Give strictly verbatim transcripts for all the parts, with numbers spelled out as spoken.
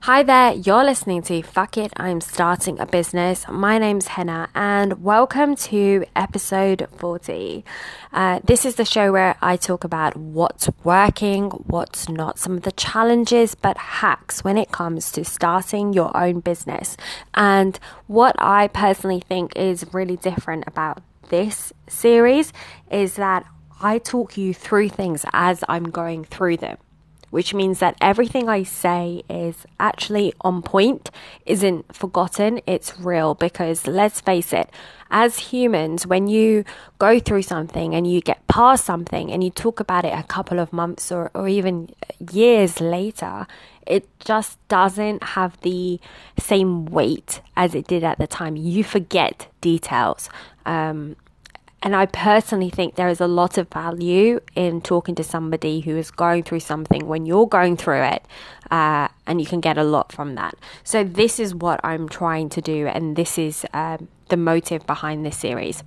Hi there, you're listening to Fuck It, I'm Starting a Business. My name's Henna and welcome to episode forty. Uh, this is the show where I talk about what's working, what's not, some of the challenges but hacks when it comes to starting your own business. And what I personally think is really different about this series is that I talk you through things as I'm going through them, which means that everything I say is actually on point, isn't forgotten, it's real. Because let's face it, as humans, when you go through something and you get past something and you talk about it a couple of months or, or even years later, it just doesn't have the same weight as it did at the time. You forget details. Um, And I personally think there is a lot of value in talking to somebody who is going through something when you're going through it, uh, and you can get a lot from that. So this is what I'm trying to do, and this is um, the motive behind this series.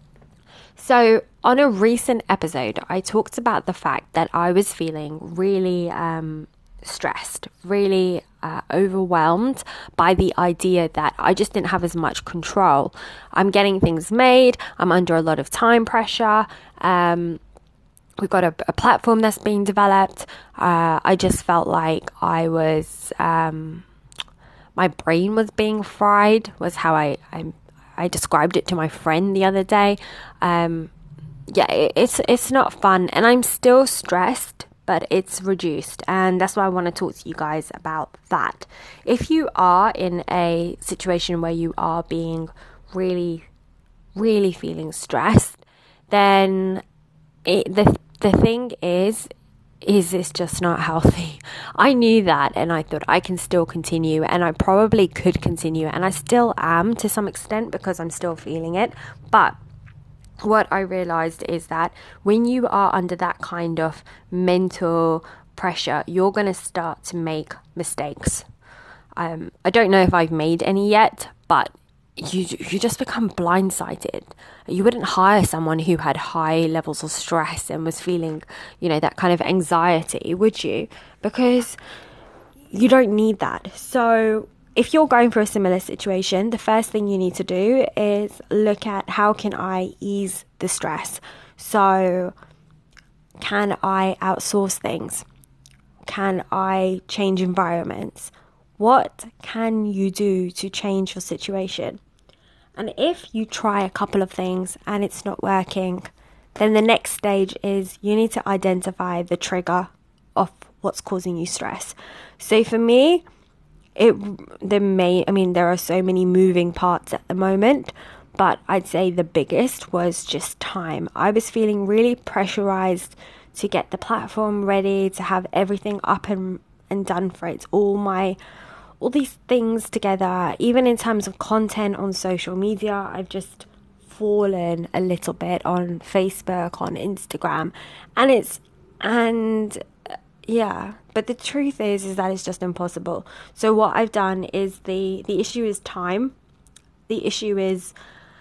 So on a recent episode, I talked about the fact that I was feeling really um, stressed, really uh, overwhelmed by the idea that I just didn't have as much control. I'm getting things made. I'm under a lot of time pressure. Um, we've got a, a platform that's being developed. Uh, I just felt like I was, um, my brain was being fried, was how I, I, I described it to my friend the other day. Um, yeah, it, it's, it's not fun, and I'm still stressed, but it's reduced, and that's why I want to talk to you guys about that. If you are in a situation where you are being really, really feeling stressed, then it, the the thing is, is it's just not healthy. I knew that, and I thought I can still continue, and I probably could continue, and I still am to some extent because I'm still feeling it, but what I realized is that when you are under that kind of mental pressure, you're going to start to make mistakes. Um, I don't know if I've made any yet, but you you just become blindsided. You wouldn't hire someone who had high levels of stress and was feeling, you know, that kind of anxiety, would you? Because you don't need that. So if you're going through a similar situation, the first thing you need to do is look at how can I ease the stress. So can I outsource things? Can I change environments? What can you do to change your situation? And if you try a couple of things and it's not working, then the next stage is you need to identify the trigger of what's causing you stress. So for me, It the main, I mean, there are so many moving parts at the moment, but I'd say the biggest was just time. I was feeling really pressurized to get the platform ready, to have everything up and, and done for it. All my, all these things together, even in terms of content on social media, I've just fallen a little bit on Facebook, on Instagram, and it's, and yeah, but the truth is, is that it's just impossible. So what I've done is the, the issue is time. The issue is,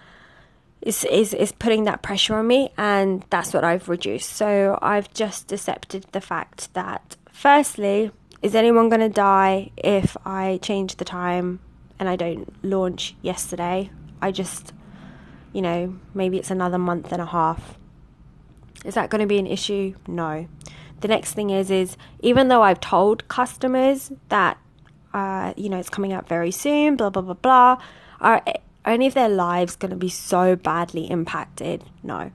is, is, is putting that pressure on me, and that's what I've reduced. So I've just accepted the fact that, firstly, is anyone going to die if I change the time and I don't launch yesterday? I just, you know, maybe it's another month and a half. Is that going to be an issue? No. The next thing is, is even though I've told customers that, uh, you know, it's coming out very soon, blah, blah, blah, blah, are, are any of their lives going to be so badly impacted? No.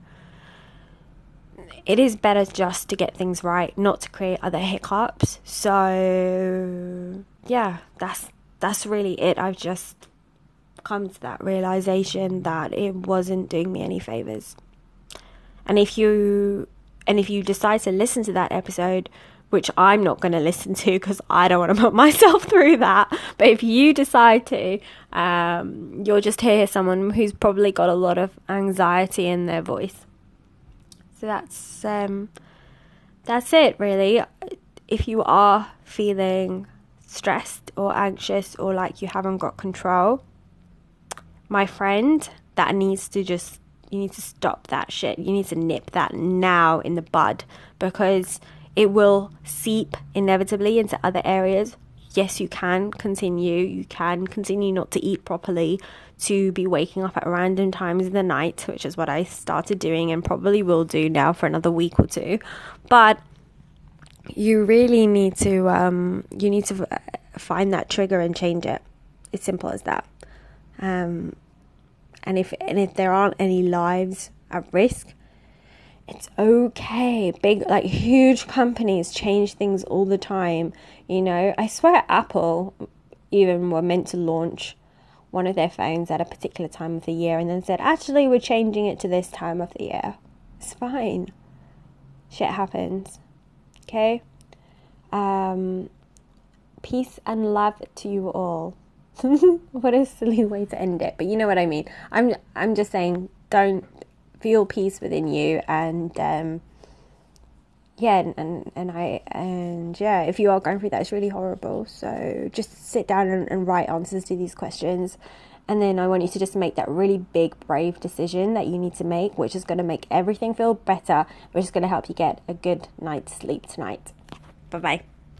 It is better just to get things right, not to create other hiccups. So, yeah, that's, that's really it. I've just come to that realization that it wasn't doing me any favors. And if you... And if you decide to listen to that episode, which I'm not going to listen to because I don't want to put myself through that, but if you decide to, um, you'll just hear someone who's probably got a lot of anxiety in their voice. So that's um, that's it, really. If you are feeling stressed or anxious or like you haven't got control, my friend, that needs to just You need to stop that shit. You need to nip that now in the bud, because it will seep inevitably into other areas yes, you can continue. You can continue not to eat properly, to be waking up at random times in the night, which is what I started doing and probably will do now for another week or two. But you really need to, um, you need to find that trigger and change it. It's simple as that. Um, and if and if there aren't any lives at risk, it's okay. Big, like huge companies change things all the time. You know, I swear Apple even were meant to launch one of their phones at a particular time of the year and then said, actually, we're changing it to this time of the year. It's fine. Shit happens. Okay? Um, peace and love to you all. What a silly way to end it. But you know what I mean. I'm I'm just saying, don't feel peace within you, and um yeah and, and and I and yeah if you are going through that, it's really horrible. So just sit down and, and write answers to these questions, and then I want you to just make that really big, brave decision that you need to make, which is going to make everything feel better, which is going to help you get a good night's sleep tonight. Bye bye.